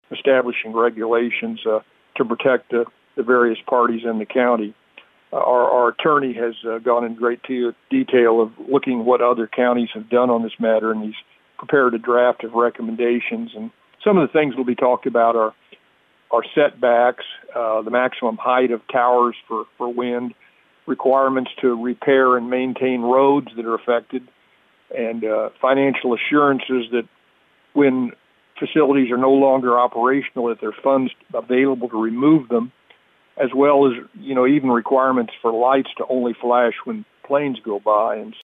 establishing regulations to protect the various parties in the county. Our attorney has gone in great detail of looking what other counties have done on this matter, and he's prepared a draft of recommendations. And some of the things will be talked about are setbacks, the maximum height of towers for wind, requirements to repair and maintain roads that are affected, and financial assurances that when facilities are no longer operational, that there are funds available to remove them, as well as, even requirements for lights to only flash when planes go by. And